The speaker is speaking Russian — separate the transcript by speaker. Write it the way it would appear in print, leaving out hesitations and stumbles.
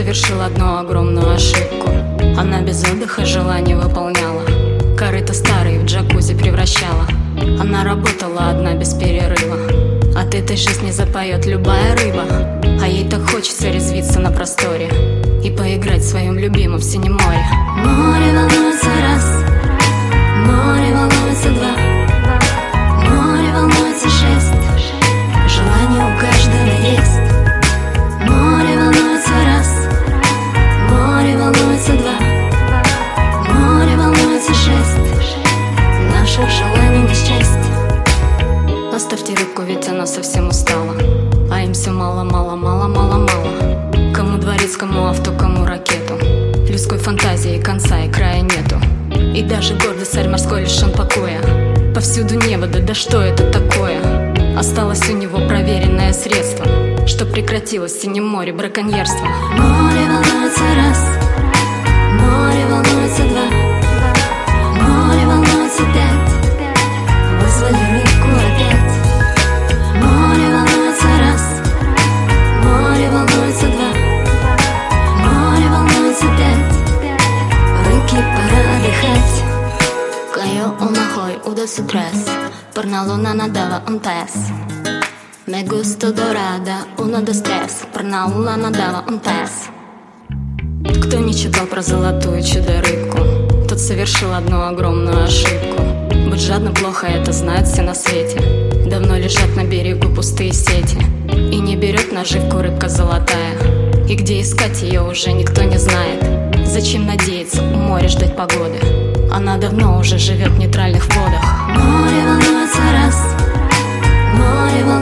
Speaker 1: совершил одну огромную ошибку. Она без отдыха желание выполняла, корыто старые в джакузи превращала. Она работала одна без перерыва, от этой жизни запоет любая рыба. А ей так хочется резвиться на просторе и поиграть в своем любимом синем море. Море волнуется раз, море волнуется два, море волнуется шесть, желание у каждого есть. Море волнуется раз, море волнуется два, море волнуется шесть, наших желаний не счесть. Оставьте рыбку, ведь она совсем устала, а им все мало, мало, мало, мало, мало. Кому дворец, кому авто, кому ракету. Людской фантазии конца и края нету. И даже гордый царь морской лишен покоя. Повсюду небо, да что это такое? Осталось у него проверенное средство, что прекратилось в синем море браконьерство. Море волнуется раз, море волнуется два, море волнуется пять, вызвали рыбку опять. Море волнуется раз, море волнуется два, море волнуется пять, рыбке пора отдыхать. Kayo umahoy udah stres, pernah lo nadava un test. Me gusto dorada, uno de stres, pernah lo nadava un test. Кто не читал про золотую чудо-рыбку, тот совершил одну огромную ошибку. Быть жадным плохо, это знают все на свете. Давно лежат на берегу пустые сети, и не берет наживку рыбка золотая. И где искать ее уже никто не знает. Зачем надеяться у моря ждать погоды? Она давно уже живет в нейтральных водах. Море волнуется раз, море волнуется